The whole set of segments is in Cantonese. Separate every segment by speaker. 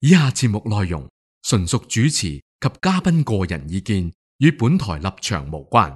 Speaker 1: 以下節目內容純屬主持及嘉賓個人意見，與本台立場無關。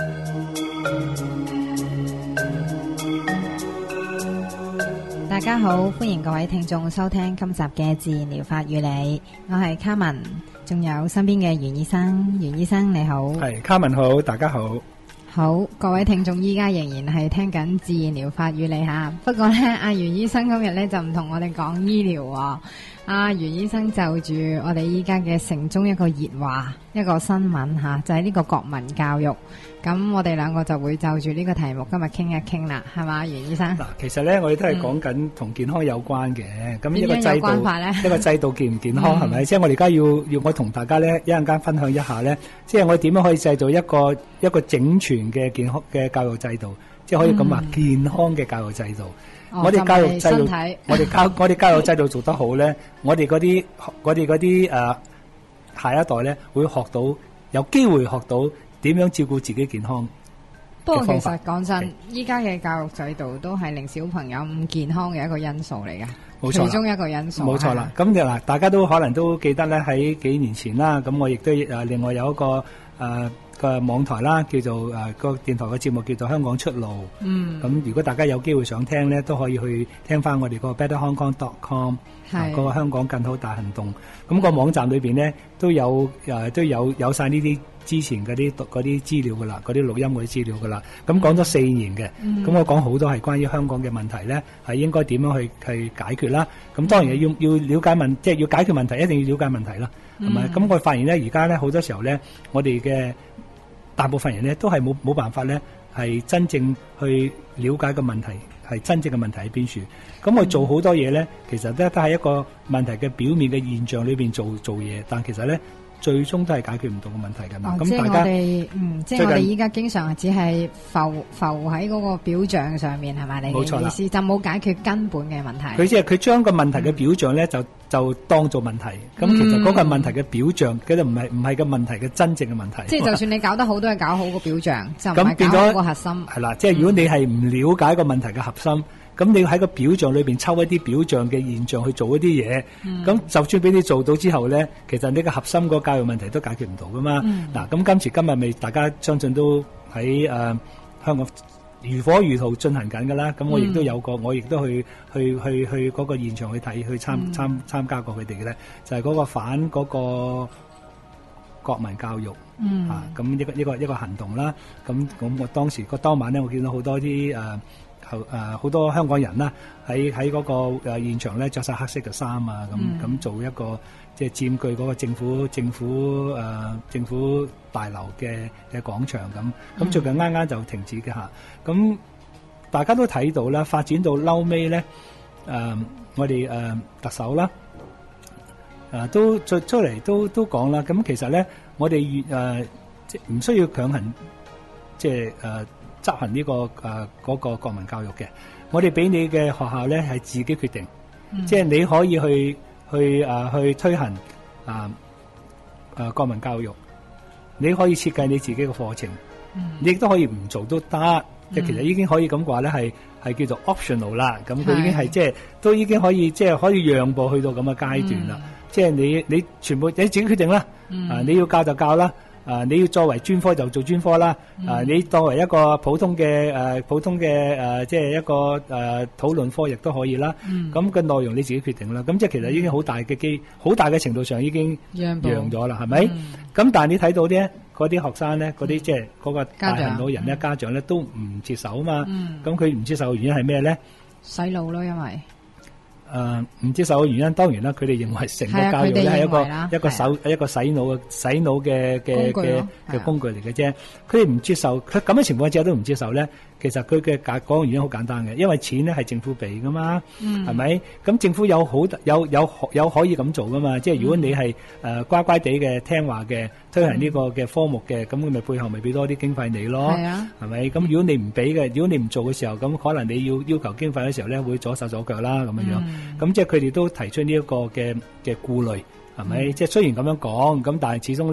Speaker 2: 大家好，歡迎各位聽眾收聽今集嘅自然療法與你，我係卡文，仲有身邊嘅袁醫生。袁醫生你好。
Speaker 3: 係卡文好，大家好。
Speaker 2: 好，各位聽眾依家仍然係聽緊自然療法與你吓，不過呢，阿袁醫生今日呢就唔同我哋講醫療喎。阿袁醫生就住我哋依家嘅城中一個熱話，一個新聞吓，就係呢個國民教育。咁我哋兩個就會就住呢個題目今日傾一傾啦，係嘛，袁醫生？
Speaker 3: 嗱，其實咧我哋都係講緊同健康有關嘅。咁一個制度，一個制度健唔健康係咪？即係我哋而家要我同大家咧一陣間分享一下咧，即係我哋點樣可以製造一個整全嘅健康嘅教育制度，即係可以咁話健康嘅教育制度。我哋教育制度，我哋教育制度做得好咧，我哋嗰啲下一代咧會學到，有機會學到點樣照顧自己健康。
Speaker 2: 不過其實講真，依家嘅教育制度都係令小朋友唔健康嘅一個因素嚟嘅，其中一個因素。冇錯啦。
Speaker 3: 咁嗱，大家都可能都記得咧，喺幾年前啦，咁我亦都另外有一個個網台啦，叫做個電台嘅節目叫做香港出路。咁如果大家有機會想聽咧，都可以去聽翻我哋個 betterhongkong.com 嗰個香港更好大行動。咁個網站裏邊咧都有晒呢啲之前嗰啲資料噶啦，嗰啲錄音嗰啲資料噶啦。咁講咗4年嘅，咁我講好多係關於香港嘅問題咧，係應該點樣去解決啦。咁當然要了解即係要解決問題，一定要了解問題啦，係咪？咁我發現咧，而家咧好多時候咧，我哋嘅大部分人咧都係冇辦法咧，係真正去了解個問題，係真正嘅問題喺邊處。咁我做好多嘢咧，其實咧都係一個問題嘅表面嘅現象裏邊做嘢，但其實咧最終都係解決唔到個問題㗎嘛。咁大家
Speaker 2: 即係我哋依家經常只係浮喺嗰個表象上面，係咪？你嘅意思就冇解決根本嘅問題。
Speaker 3: 佢將個問題嘅表象咧就當做問題。咁其實嗰個問題嘅表象，其實唔係個問題嘅真正嘅問題。
Speaker 2: 即係就算你搞得好，都係搞好個表象，就唔係搞好個核心。
Speaker 3: 係啦，即係如果你係唔了解個問題嘅核心，咁你要喺個表象裏邊抽一啲表象嘅現象去做一啲嘢，咁就算俾你做到之後咧，其實呢個核心個教育問題都解決唔到噶嘛。嗱，咁今時今日咪大家相信都喺香港如火如荼進行緊噶啦。咁我亦都有過，我亦都去嗰個現場去睇，去參加過佢哋嘅咧，就係嗰個反嗰個國民教育咁一個行動啦。咁我當晚咧，我見到好多啲好多香港人啦，喺嗰個現場咧着晒黑色嘅衫啊，咁做一個即係佔據嗰個政府大樓嘅廣場咁。最近啱啱就停止嘅嚇。咁大家都睇到啦，發展到嬲尾咧，我哋特首啦，都出嚟都講啦。咁其實咧，我哋即係唔需要強行即係執行呢個嗰個國民教育嘅，我哋俾你嘅學校咧係自己決定，即係你可以去推行國民教育，你可以設計你自己嘅課程，你亦都可以唔做都得，即係其實已經可以咁話咧，係叫做 optional 啦。咁佢已經係即係都已經可以即係可以讓步去到咁嘅階段啦。即係你全部你自己決定啦，你要教就教啦。你要作為專科就做專科啦。你當為一個普通嘅即係一個討論科亦都可以啦。咁嘅內容你自己決定啦。咁即係其實已經好大嘅程度上已經讓咗啦，係咪？咁但係你睇到嗰啲學生咧，嗰啲即係嗰個大行腦人咧，家長咧都唔接受啊嘛。咁佢唔接受嘅原因係咩咧？
Speaker 2: 洗腦咯，因為
Speaker 3: 唔接受嘅原因，當然啦，佢哋認為成個教育咧係一個洗腦嘅工具嚟嘅啫。佢哋唔接受，佢咁嘅情況之下都唔接受咧。其實佢嘅講嘅原因好簡單嘅，因為錢咧係政府俾噶嘛，係咪？咁政府有可以咁做噶嘛？即係如果你係乖乖地嘅聽話嘅推行呢個嘅科目嘅，咁佢咪背後咪俾多啲經費你咯？係咪？咁如果你唔俾嘅，如果你唔做嘅時候，咁可能你要求經費嘅時候咧，會左手左腳啦咁樣樣。咁即係佢哋都提出呢一個嘅顧慮，係咪？即係雖然咁樣講，咁但係始終咧，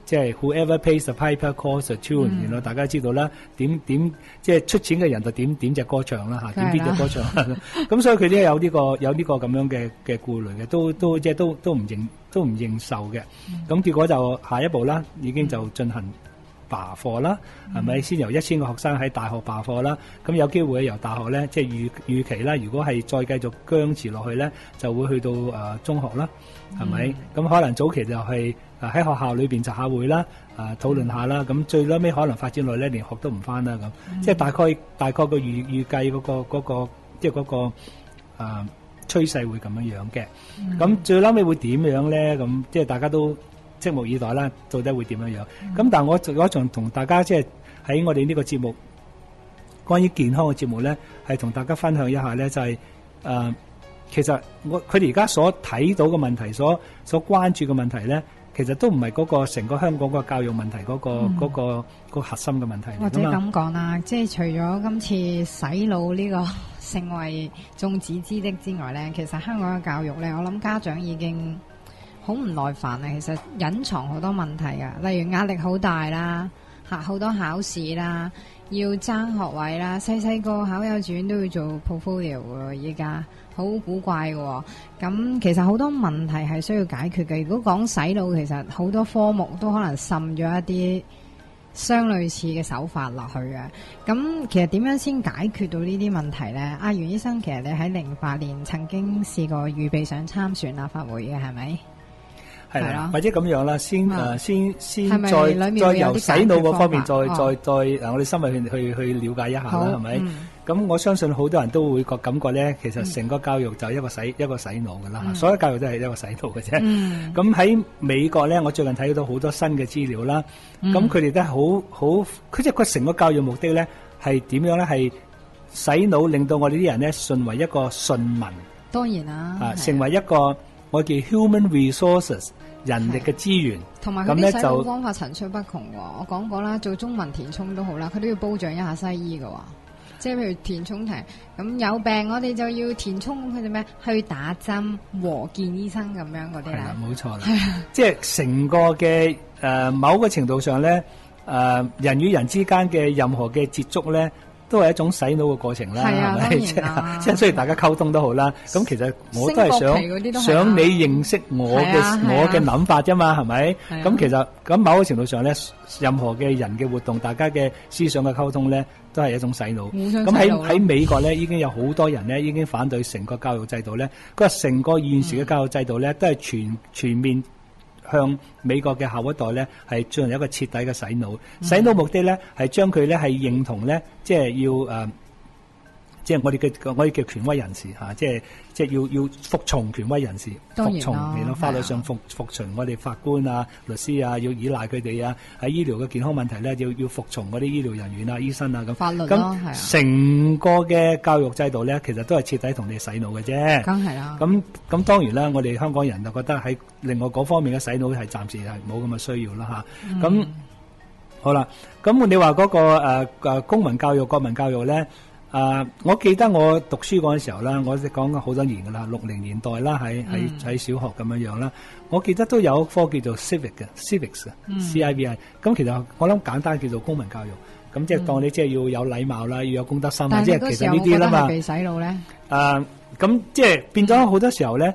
Speaker 3: 即係 whoever pays the piper calls the tune，然後大家知道啦，點即係出錢嘅人就點隻歌唱啦嚇，點邊隻歌唱。咁所以佢都有呢個咁樣嘅顧慮嘅，都即係都唔認受嘅。咁結果就下一步啦，已經就進行罷課啦，係咪？先由1000個學生喺大學罷課啦，咁有機會由大學咧，即係預期啦，如果係再繼續僵持落去咧，就會去到中學啦，係咪？咁可能早期就係喺學校裏邊集下會啦，討論下啦，咁最尾可能發展落咧，連學都唔返啦咁，即係大概個預計嗰個即係嗰個趨勢會咁樣嘅。咁最尾會點樣咧？咁即係大家都拭目以待啦，到底會點樣樣？咁但係我仲同大家即係喺我哋呢個節目關於健康嘅節目咧，係同大家分享一下咧，就係其實佢哋而家所睇到嘅問題，所關注嘅問題咧，其實都唔係嗰個成個香港個教育問題嗰個核心嘅問題。
Speaker 2: 或者咁講啦，即係除咗今次洗腦呢個成為眾矢之的之外咧，其實香港嘅教育咧，我諗家長已經好唔耐煩啊！其實隱藏好多問題啊，例如壓力好大啦，好多考試啦，要爭學位啦，細個考幼稚園都要做 portfolio 喎，依家好古怪喎。咁其實好多問題係需要解決嘅。如果講洗腦，其實好多科目都可能滲咗一啲相類似嘅手法落去嘅。咁其實點樣先解決到呢啲問題呢？阿袁醫生，其實你喺08年曾經試過預備想參選立法會嘅，係咪？
Speaker 3: 係啦，或者咁樣啦，先再由洗腦嗰方面再我哋深入去了解一下啦，係咪？咁我相信好多人都會感覺咧，其實成個教育就一個洗腦㗎啦，所有教育都係一個洗腦嘅啫。咁喺美國咧，我最近睇到好多新嘅資料啦，咁佢哋都係好，佢即係佢成個教育目的咧係點樣咧？係洗腦，令到我哋啲人咧順為一個順民。當然啦，成為一個我叫 human resources。人力嘅資源，
Speaker 2: 同埋佢啲洗腦方法層出不窮喎。我講過啦，做中文填充都好啦，佢都要褒獎一下西醫嘅喎。即係譬如填充題，咁有病我哋就要填充佢哋咩？去打針和見醫生咁樣嗰啲啦。係啦，冇錯啦。
Speaker 3: 即係成個嘅某個程度上咧，人與人之間嘅任何嘅接觸咧，都係一種洗腦嘅過程啦，係咪？即係雖然大家溝通都好啦，咁其實我都係想你認識我嘅諗法啫嘛，係咪？咁其實咁某個程度上咧，任何嘅人嘅活動，大家嘅思想嘅溝通咧，都係一種洗腦。咁喺美國咧，已經有好多人咧，已經反對成個教育制度咧。佢話成個現時嘅教育制度咧，都係全面向美國嘅下一代咧，係進行一個徹底嘅洗腦。洗腦目的咧，係將佢咧係認同咧，即係要即係我哋嘅權威人士嚇，即係要服從權威人士，服從嚟到法律上服從我哋法官啊、律師啊，要依賴佢哋啊。喺醫療嘅健康問題咧，要服從嗰啲醫療人員啊、醫生啊咁。法律咯，咁成個嘅教育制度咧，其實都係徹底同你洗腦嘅啫。梗係啦。咁當然啦，我哋香港人就覺得喺另外嗰方面嘅洗腦係暫時係冇咁嘅需要啦嚇。咁好啦，咁你話嗰個公民教育、國民教育咧？我記得我讀書嗰陣時候啦，我講咗好多年噶啦，60年代啦，喺小學咁樣啦。我記得都有一科叫做 civics 嘅 CIVI。咁其實我諗簡單叫做公民教育。咁即係當你即係要有禮貌啦，要有公德心啦，即係其實呢啲啦嘛。但係嗰時候我覺得係被洗腦咧。咁即係變咗好多時候咧。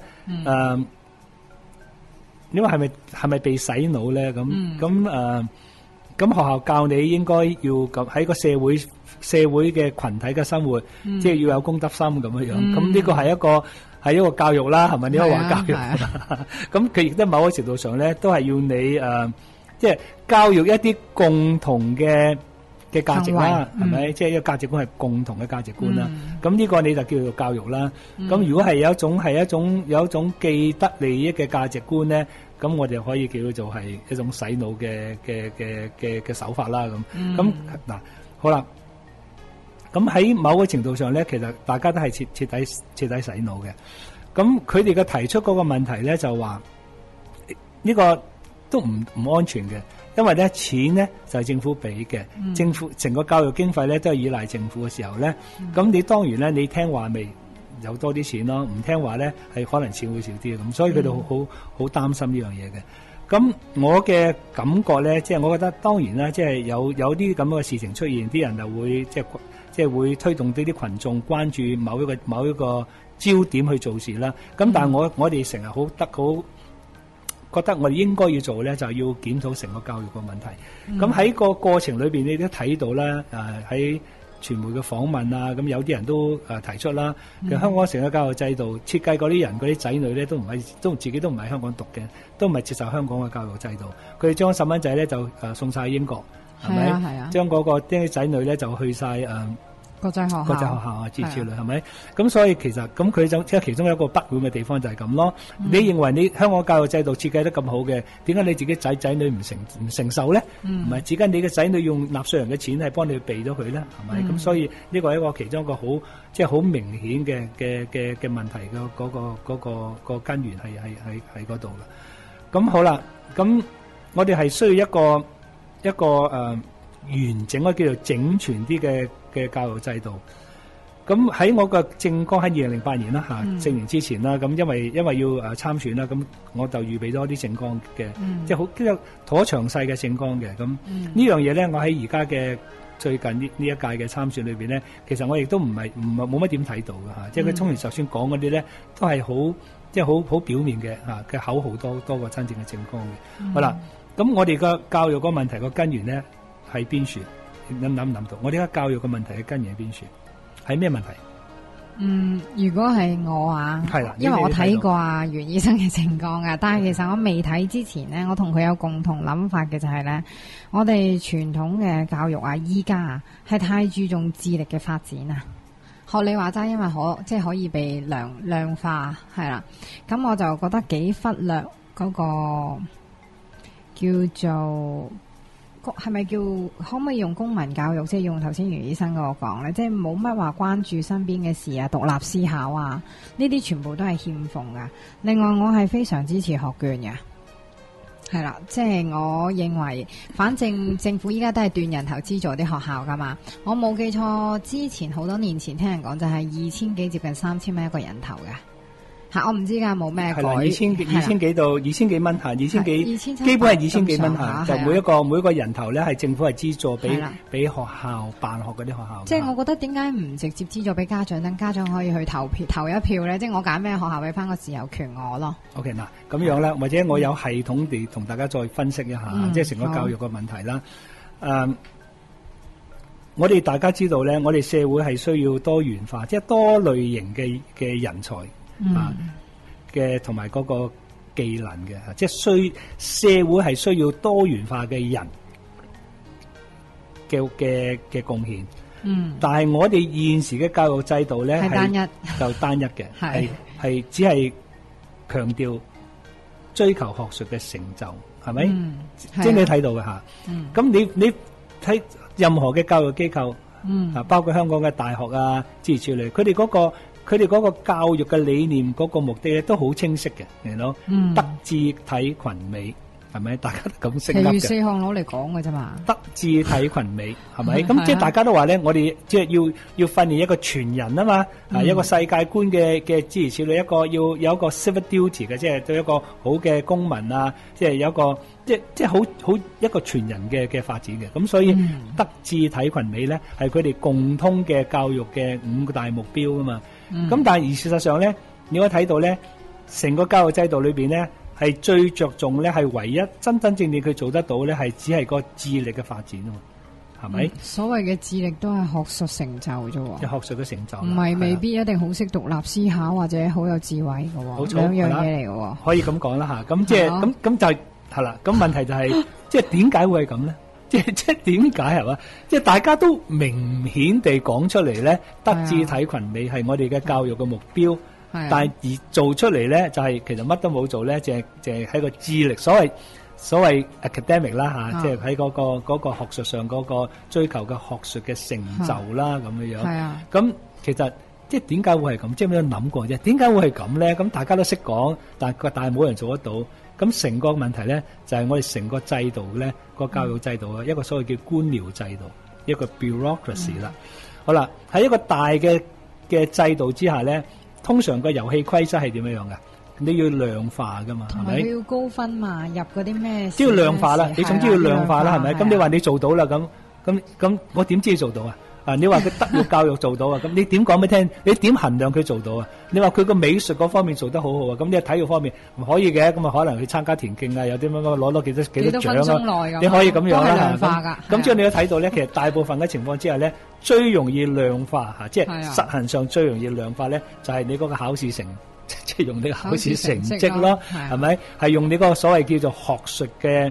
Speaker 3: 你話係咪被洗腦咧？咁學校教你應該要喺個社會嘅群體嘅生活，即係要有公德心咁樣。咁呢個係一個教育啦，係咪？你可以話教育。咁佢亦都某個程度上咧，都係要你即係教育一啲共同嘅價值啦，係咪？即係一個價值觀係共同嘅價值觀啦。咁呢個你就叫做教育啦。咁如果係有一種既得利益嘅價值觀咧，咁我哋可以叫做係一種洗腦嘅手法啦。咁嗱，好啦。咁喺某個程度上咧，其實大家都係徹底洗腦嘅。咁佢哋嘅提出嗰個問題咧，就話呢個都唔安全嘅，因為咧錢咧就係政府俾嘅，政府成個教育經費咧都係依賴政府嘅時候咧，咁你當然咧你聽話咪有多啲錢咯，唔聽話咧係可能錢會少啲咁，所以佢哋好擔心呢樣嘢嘅。 咁我嘅感覺咧，即係我覺得當然啦，即係有啲咁嘅事情出現，啲人就會即係會推動啲群眾關注某一個焦點去做事啦。咁但係我哋成日好覺得我哋應該要做咧，就係要檢討成個教育個問題。咁喺個過程裏邊，你都睇到啦，喺傳媒嘅訪問啊，咁有啲人都提出啦，其實香港成個教育制度設計嗰啲人嗰啲仔女咧，都自己都唔係香港讀嘅，都唔係接受香港嘅教育制度。佢哋將細蚊仔咧就送晒英國，係咪？係啊。將嗰個啲仔女咧就去晒
Speaker 2: 國際學校
Speaker 3: 啊，之類係咪？咁所以其實咁佢就即係其中一個不滿嘅地方就係咁咯。你認為你香港教育制度設計得咁好嘅，點解你自己仔女唔承受咧？唔係，只緊你嘅仔女用納稅人嘅錢係幫你避咗佢咧，係咪？咁所以呢個係一個其中一個好即係好明顯嘅問題嘅個根源係嗰度嘅。咁好啦，咁我哋係需要一個完整嘅叫做整全啲嘅教育制度。咁喺我嘅政綱喺2008年啦4年之前啦，咁因為要參選啦，咁我就預備咗啲政綱嘅，即係好即係頗詳細嘅政綱嘅。咁呢樣嘢咧，我喺而家嘅最近呢一屆嘅參選裏邊咧，其實我亦都唔係冇乜點睇到嘅，即係佢通常就算講嗰啲咧，都係好即係好表面嘅嘅口號多過真正嘅政綱嘅。好啦，咁我哋個教育個問題個根源咧係邊處？諗唔諗到？我哋而家教育嘅問題嘅根源係邊處？係咩問題？
Speaker 2: 如果係我係啦，因為我睇過袁醫生嘅政綱噶，但係其實我未睇之前呢，我同佢有共同諗法嘅就係咧，我哋傳統嘅教育依家係太注重智力嘅發展啊。學你話齋，因為可以被量化係啦，咁我就覺得幾忽略嗰個叫做。係咪可唔可以用公民教育，即係用頭先袁醫生嗰個講咧，即係冇乜話關注身邊嘅事啊，獨立思考啊，呢啲全部都係欠奉噶。另外，我係非常支持學券嘅，係啦，即係我認為，反正政府依家都係斷人頭資助啲學校噶嘛。我冇記錯，之前好多年前聽人講就係2000幾接近3000蚊一個人頭嘅。我唔知㗎，冇咩改。係啦，2000幾到2000幾蚊嚇，2000幾，基本係2000幾蚊嚇，就每一個人頭咧係政府係資助俾學校辦學嗰啲學校。即係我覺得點解唔直接資助俾家長，等家長可以去投一票咧？即係我揀咩學校，俾翻個自由權我咯。OK 嗱，咁樣啦，或者我有系統地同大家再分析一下，即係成個教育嘅問題啦。我哋大家知道咧，我哋社會係需要多元化，即係多類型嘅人才。嘅同埋嗰個技能嘅，即係社會係需要多元化嘅人嘅貢獻。但係我哋現時嘅教育制度咧係單一嘅，係只係強調追求學術嘅成就，係咪？即係你睇到嘅吓。咁你睇任何嘅教育機構，包括香港嘅大學啊諸如此類，佢哋嗰個教育嘅理念嗰個目的咧都好清晰嘅，明唔明？德智體群美，係咪？大家都咁識得嘅。其餘4項攞嚟講嘅啫嘛。德智體群美係咪？咁即係大家都話咧，我哋即係要訓練一個全人啊嘛，一個世界觀嘅諸如此類，一個要有一個 civil duty 嘅，即係對一個好嘅公民啊，即係有一個即係好一個全人嘅發展嘅。咁所以德智體群美咧係佢哋共通嘅教育嘅5大目標啊嘛。咁但係而事實上咧，你可以睇到咧，成個教育制度裏邊咧，係最着重咧，係唯一真正佢做得到咧，係只係個智力嘅發展啊嘛，係咪？所謂嘅智力都係學術成就啫，即係學術嘅成就，唔係未必一定好識獨立思考或者好有智慧嘅，兩樣嘢嚟嘅。可以咁講啦吓，咁即係咁就係啦。咁問題就係，即係點解會係咁咧？即係點解係嘛？即係大家都明顯地講出嚟咧，德智體群美係我哋嘅教育嘅目標，但係而做出嚟咧就係其實乜都冇做咧，淨係喺個智力所謂 academic 啦吓，即係喺嗰個學術上嗰個追求嘅學術嘅成就啦咁樣樣。係啊，咁其實即係點解會係咁？即係有冇諗過啫？點解會係咁咧？咁大家都識講，但係冇人做得到。咁成個問題咧，就係我哋成個制度咧，個教育制度啊，一個所謂叫官僚制度，一個 bureaucracy 啦。好啦，喺一個大嘅制度之下咧，通常個遊戲規則係點樣樣嘅？
Speaker 3: 你要量化噶嘛，係咪？
Speaker 2: 佢要高分嘛，入嗰啲咩？
Speaker 3: 都要量化啦，你總之要量化啦，係咪？咁你話你做到啦，咁我點知做到啊？你話佢德育教育做到啊？咁你點講俾聽？你點衡量佢做到啊？你話佢個美術嗰方面做得好好啊？咁你體育方面唔可以嘅，咁啊可能去參加田徑啊，有啲乜乜攞幾多獎啊？你可以咁樣啦。咁之後你都睇到咧，其實大部分嘅情況之下咧，最容易量化嚇，即係實行上最容易量化咧，就係你嗰個考試成，即係用你個考試成績咯，係咪？係用你嗰個所謂叫做學術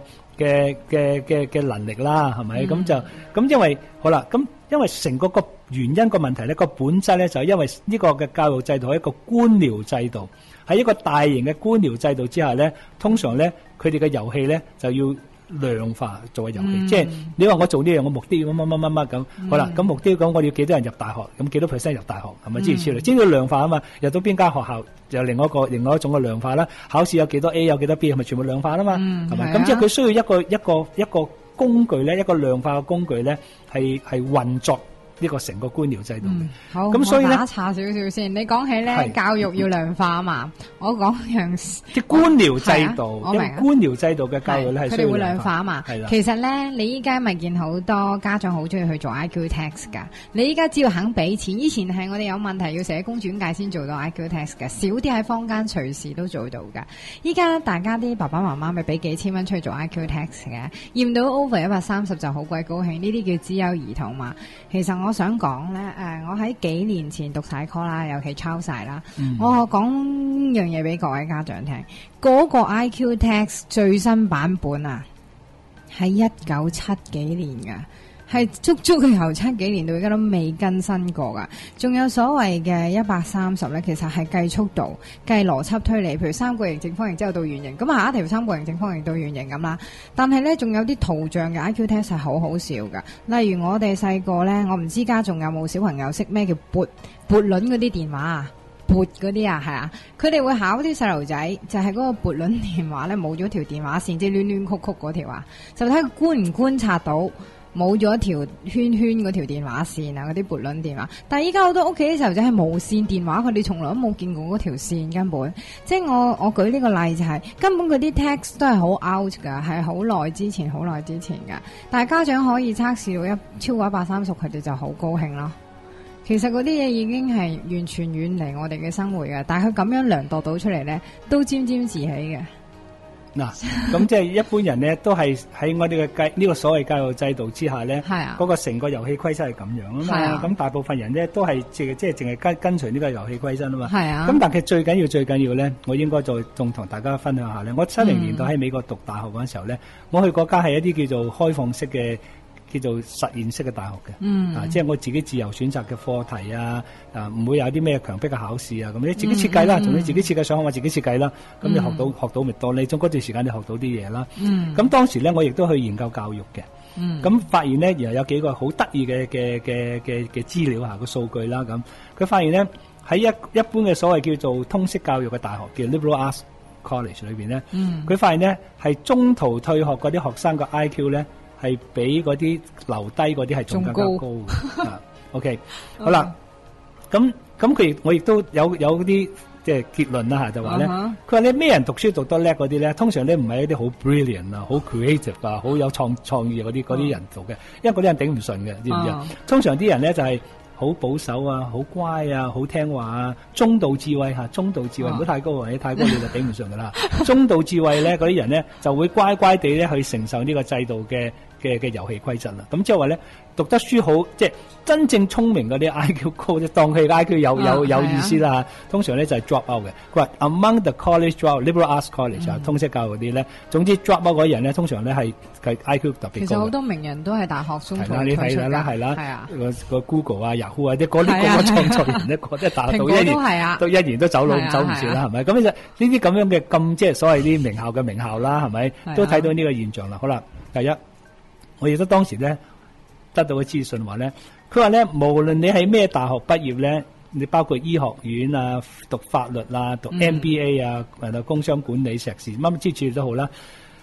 Speaker 3: 嘅能力啦，係咪？咁因為好啦，咁因為成個原因個問題咧，個本質咧就係因為呢個嘅教育制度係一個官僚制度，喺一個大型嘅官僚制度之下咧，通常咧佢哋嘅遊戲咧就要量化做嘅遊戲，即係你話我做呢樣，我目的要乜咁，好啦，咁目的講我要幾多人入大學，咁幾多 percent 入大學，係咪諸如此類？先要量化啊嘛，入到邊間學校就另外一種嘅量化啦。考試有幾多 A 有幾多 B，係咪全部量化啦嘛？係咪？咁即係佢需要一個工具咧，一個量化嘅工具咧，係運作呢個成個官僚制度嘅。
Speaker 2: 好，
Speaker 3: 咁所以咧，
Speaker 2: 打岔少少先。你講起咧教育要量化啊嘛，我講樣
Speaker 3: 即係官僚制度，
Speaker 2: 我明啊。
Speaker 3: 官僚制度嘅教育咧係
Speaker 2: 佢哋會量化啊嘛。
Speaker 3: 係啦。
Speaker 2: 其實咧，你依家咪見好多家長好中意去做 IQ test 噶。你依家只要肯俾錢，以前係我哋有問題要社工轉介先做到 IQ test 嘅，少啲喺坊間隨時都做到噶。依家大家啲爸爸媽媽咪俾幾千蚊出去做 IQ test 嘅，驗到 over 130就好鬼高興，呢啲叫資優兒童嘛。其實我想講咧，我喺幾年前讀晒 call 啦，尤其抄晒啦。我講樣嘢俾各位家長聽，嗰個 IQ test 最新版本啊，係1970幾年噶。係足足佢由70幾年到而家都未更新過噶，仲有所謂嘅130咧，其實係計速度、計邏輯推理，譬如三角形、正方形之後到圓形，咁下一條三角形、正方形到圓形咁啦。但係咧，仲有啲圖像嘅 IQ test 係好好笑噶，例如我哋細個咧，我唔知家仲有冇小朋友識咩叫撥輪嗰啲電話啊？撥嗰啲啊，係啊，佢哋會考啲細路仔，就係嗰個撥輪電話咧冇咗條電話線，即係亂亂曲曲嗰條啊，就睇佢觀唔觀察到。冇咗條圈圈嗰條電話線啊，嗰啲撥輪電話。但係依家好多屋企啲細路仔係無線電話，佢哋從來都冇見過嗰條線，根本。即係我舉呢個例就係，根本嗰啲 text 都係好 out 㗎，係好耐之前㗎。但係家長可以測試到超過130，佢哋就好高興咯。其實嗰啲嘢已經係完全遠離我哋嘅生活㗎，但係佢咁樣量度到出嚟咧，都沾沾自喜嘅。
Speaker 3: 嗱，咁即係一般人咧，都係喺我哋嘅呢個所謂教育制度之下咧，嗰個成個遊戲規則係咁樣啊嘛。咁大部分人咧都係即係淨係跟隨呢個遊戲規則啊嘛。咁但係最緊要咧，我應該再仲同大家分享下咧。我70年代喺美國讀大學嗰陣時候咧，我去嗰間係一啲叫做開放式嘅。叫做實驗式嘅大學嘅，即係我自己自由選擇嘅課題啊，唔會有啲咩強迫嘅考試啊，咁你自己設計啦，從你自己設計上學，我自己設計啦，咁你學到咪當你中嗰段時間你學到啲嘢啦。咁當時咧，我亦都去研究教育嘅，咁發現咧，原來有幾個好得意嘅資料個數據啦，咁佢發現咧喺一般嘅所謂叫做通識教育嘅大學叫 Liberal Arts College 裏邊咧，佢發現咧係中途退學嗰啲學生個 IQ 咧。係比嗰啲留低嗰啲係仲更加高嘅。OK， 好啦，咁我亦都有啲即係結論啦嚇，就話咧，佢話你咩人讀書讀得叻嗰啲咧，通常咧唔係一啲好 brilliant 啊、好 creative 啊、好有創意嗰啲人讀嘅，因為嗰啲人頂唔順嘅，知唔知？通常啲人咧就係好保守啊、好乖啊、好聽話啊、中度智慧嚇，中度智慧唔好太高喎，你太高你就頂唔順噶啦。中度智慧咧，嗰啲人咧就會乖乖地咧去承受呢個制度嘅遊戲規則啦。咁即係話咧，讀得書好，即係真正聰明嗰啲 IQ 高，即係當佢 IQ 有意思啦。通常咧就係 drop out 嘅。佢話 among the college drop liberal arts college 通識教育嗰啲咧，總之 drop out 嗰啲人咧，通常咧係IQ 特別高。其
Speaker 2: 實好多名人都係大學中途退出㗎。
Speaker 3: 係啦，個 Google 啊、Yahoo 啊啲嗰啲個創作人咧，嗰啲大學到一年都走唔切啦，係咪？咁呢啲咁樣嘅咁即係所謂啲名校嘅名校啦，係咪？都睇到呢個現象啦。好啦，第一，我亦都當時咧得到嘅資訊話咧，佢話咧無論你係咩大學畢業咧，你包括醫學院啊、讀法律啊、讀 MBA 啊、工商管理碩士乜之類都好啦，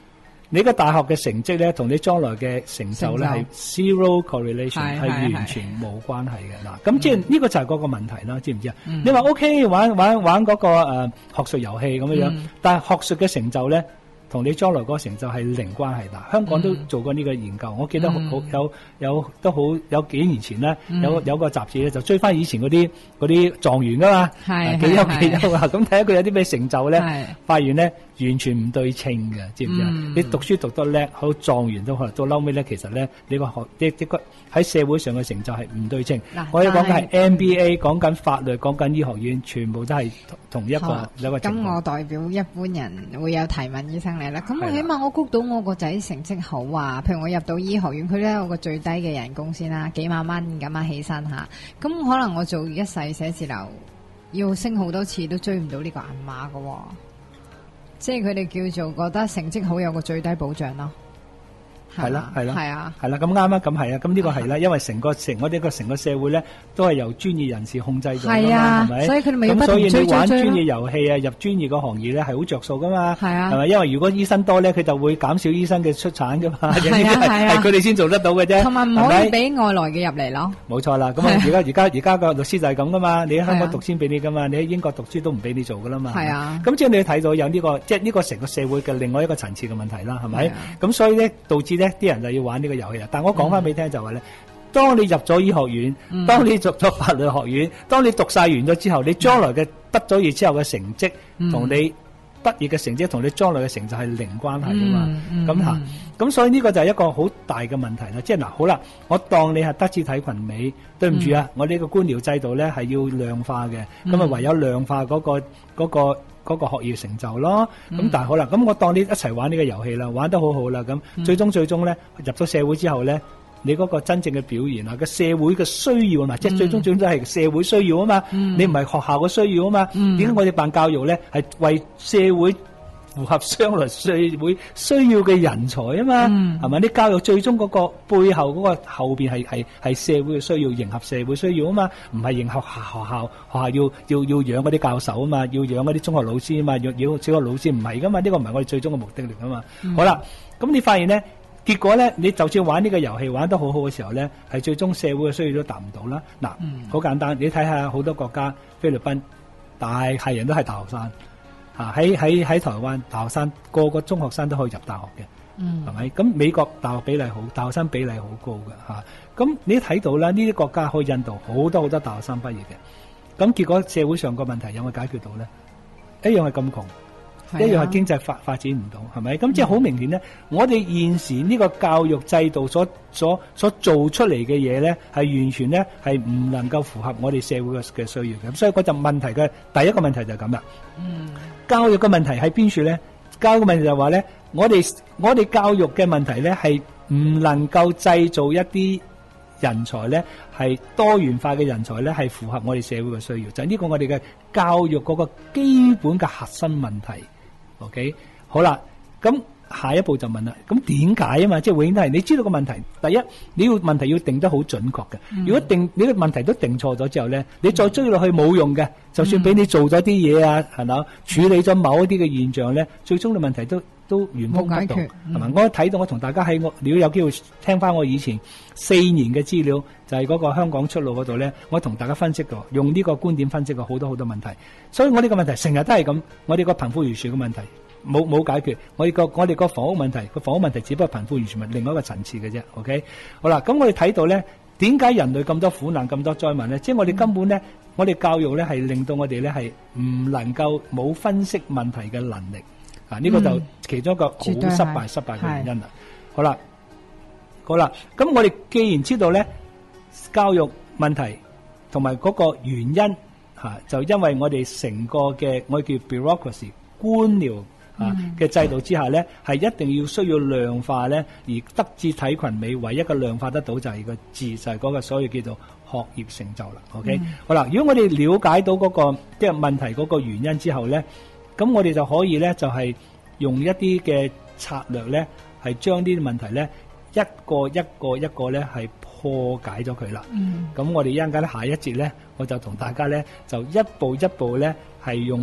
Speaker 3: 你個大學嘅成績咧，同你將來嘅成就咧係 zero correlation，
Speaker 2: 係
Speaker 3: 係完全冇關係嘅嗱。咁即係呢個就係嗰個問題啦，知唔知啊？你話 OK 玩嗰個學術遊戲咁樣，但係學術嘅成就咧，同你將來嗰個成就係零關係嗱。香港都做過呢個研究，我記得有幾年前咧，有個雜誌咧就追翻以前嗰啲狀元噶嘛，幾優啊！咁睇下佢有啲咩成就咧，發現咧完全唔對稱嘅，知唔知啊？你讀書讀得叻，好狀元都可能到嬲尾咧，其實咧你個喺社會上嘅成就係唔對稱。我哋講嘅係 MBA， 講緊法律，講緊醫學院，全部都係同一個
Speaker 2: 咁我代表一般人會有提問醫生嚟啦。咁我起碼我估到我個仔成績好啊，譬如我入到醫學院，佢咧有個最低嘅人工先啦，幾萬蚊咁啊起身嚇。咁可能我做一世寫字樓，要升好多次都追唔到呢個銀碼㗎喎。即係佢哋叫做覺得成績好有個最低保障咯。
Speaker 3: 係啦，咁啱啊，咁係啊，咁呢個係啦，因為我哋成個社會咧，都係由專業人士控制咗㗎嘛，係咪？
Speaker 2: 所以佢哋咪要不
Speaker 3: 咁所以
Speaker 2: 斷追
Speaker 3: 你玩專業遊戲啊，入專業個行業咧係好着數㗎嘛，係咪？因為如果醫生多咧，佢就會減少醫生嘅出產㗎嘛，係佢哋先做得到嘅啫，
Speaker 2: 同埋唔可以俾外來嘅入嚟咯。
Speaker 3: 冇錯啦，咁而家個律師就係咁㗎嘛，你喺香港讀先俾你㗎嘛，你喺英國讀書都唔俾你做㗎啦嘛。係啊，咁即係你睇到有呢個即係呢個成個社會嘅另外一個層次嘅問題啦，係咪？咁所以咧導致咧啲人就要玩呢個遊戲啦，但我講翻俾你聽就話咧，當你入咗醫學院，當你讀咗法律學院，當你讀晒完咗之後，你將來嘅畢咗業之後嘅成績，同你畢業嘅成績同你將來嘅成就係零關係噶嘛，咁所以呢個就係一個好大嘅問題啦。即係嗱，好啦，我當你係德智體群美，對唔住啊，我呢個官僚制度咧係要量化嘅，咁啊唯有量化嗰個學業成就咯，咁但係好啦，咁我當你一齊玩呢個遊戲啦，玩得好好啦，咁最終咧入咗社會之後咧，你嗰個真正嘅表現啊，個社會嘅需要啊嘛，即係最終都係社會需要啊嘛，你唔係學校嘅需要啊嘛，點解我哋辦教育咧係為社會符合將來社會需要嘅人才啊嘛，係咪？啲教育最終嗰個背後嗰個後邊係社會嘅需要，迎合社會需要啊嘛，唔係迎合學校要養嗰啲教授啊嘛，要養嗰啲中學老師啊嘛，要小學老師唔係噶嘛，呢個唔係我哋最終嘅目的嚟噶嘛。好啦，咁你發現咧，結果咧，你就算玩呢個遊戲玩得好好嘅時候咧，係最終社會嘅需要都達唔到啦。嗱，好簡單，你睇下好多國家，菲律賓大係人都係大學生。喺台灣大學生個個中學生都可以入大學嘅，係咪？咁美國大學比例好，大學生比例好高嘅嚇。咁你睇到啦，呢啲國家去印度好多大學生畢業嘅，咁結果社會上個問題有冇解決到咧？一樣係咁窮，一樣係經濟發展唔到，係咪？咁即係好明顯咧，我哋現時呢個教育制度所做出嚟嘅嘢咧，係完全咧係唔能夠符合我哋社會嘅需要嘅。咁所以嗰陣問題嘅第一個問題就係咁啦。教育嘅問題喺邊處咧？教育嘅問題就係話咧，我哋教育嘅問題咧係唔能夠製造一啲人才咧係多元化嘅人才咧係符合我哋社會嘅需要，就係呢個我哋嘅教育嗰個基本嘅核心問題。OK， 好啦，咁下一步就問啦，咁點解啊嘛？即係永遠都係你知道個問題，第一你問題要定得好準確嘅。如果你個問題都定錯咗之後咧，你再追落去冇用嘅。就算俾你做咗啲嘢啊，係咪？處理咗某一啲嘅現象咧，最終嘅問題都原封不動，係咪？我睇到我同大家如果有機會聽翻我以前4年嘅資料，就係嗰個香港出路嗰度咧，我同大家分析過，用呢個觀點分析過好多問題。所以我呢個問題成日都係咁，我哋個貧富懸殊嘅問題冇解決，我哋個房屋問題只不過貧富懸殊係另外一個層次嘅啫。OK， 好啦，咁我哋睇到咧，點解人類咁多苦難咁多災難咧？即係我哋根本咧。我哋教育咧係令到我哋咧係唔能夠冇分析問題嘅能力，呢個就其中一個好失敗嘅原因啦。好啦，咁我哋既然知道咧教育問題同埋嗰個原因就因為我哋成個嘅我哋叫 bureaucracy 官僚嘅制度之下咧，係一定需要量化咧，而德智體群美唯一嘅量化得到就係個字，就係嗰個所謂叫做學業成就啦。OK，好啦，如果我哋了解到嗰個即係問題嗰個原因之後咧，咁我哋就可以咧就係用一啲嘅策略咧，係將呢啲問題咧一個咧係破解咗佢啦。咁我哋一陣間下一節咧，我就同大家咧就一步一步咧係用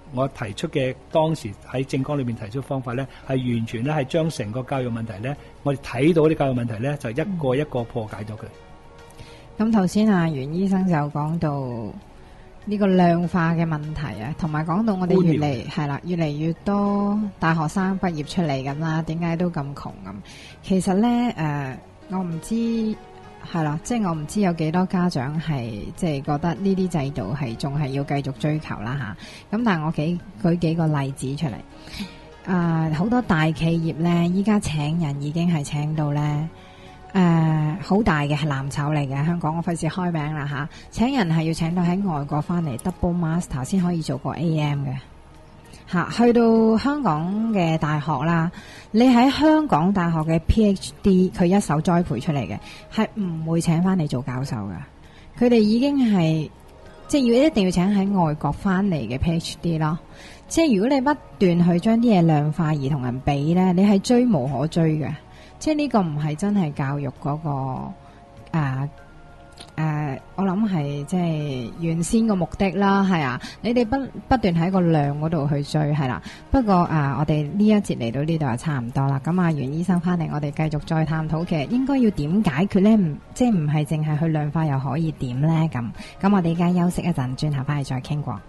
Speaker 3: 我提出嘅當時喺政綱裏面提出方法咧，係完全咧係將成個教育問題咧，我哋睇到啲教育問題咧，就一個一個破解咗佢。
Speaker 2: 咁頭先袁醫生就講到呢個量化嘅問題啊，同埋講到我哋越嚟越多大學生畢業出嚟咁啦，點解都咁窮咁？其實咧我唔知係啦，即係我唔知有幾多家長係即係覺得呢啲制度係仲係要繼續追求啦吓。咁但係我舉幾個例子出嚟。好多大企業咧，依家請人已經係請到咧。好大嘅係藍籌嚟嘅，香港我費事開名啦吓。請人係要請到喺外國翻嚟 double master 先可以做個 AM 嘅吓。去到香港嘅大學啦，你喺香港大學嘅 PhD 佢一手栽培出嚟嘅，係唔會請翻嚟做教授㗎。佢哋已經係即係一定要請喺外國翻嚟嘅 PhD 咯。即係如果你不斷去將啲嘢量化而同人比呢，你係追無可追嘅。即係呢個唔係真係教育嗰個我諗係即係原先個目的啦，係啊，你哋不斷喺個量嗰度去追，係啦。不過我哋呢一節嚟到呢度就差唔多啦。咁袁醫生翻嚟，我哋繼續再探討，其實應該要點解決呢？即係唔係淨係去量化又可以點呢？咁我哋而家休息一陣，轉頭翻嚟再傾過。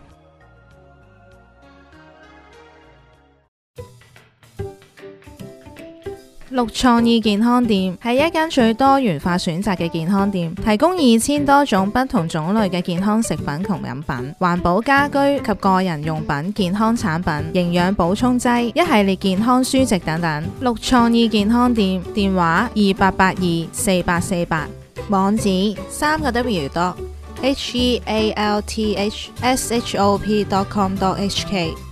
Speaker 4: 綠創意健康店係一間最多元化選擇嘅健康店，提供2000多種不同種類嘅健康食品同飲品、環保家居及個人用品、健康產品、營養補充劑、一系列健康書籍等等。綠創意健康店電話28824848，網址3W.healthshop.com.hk。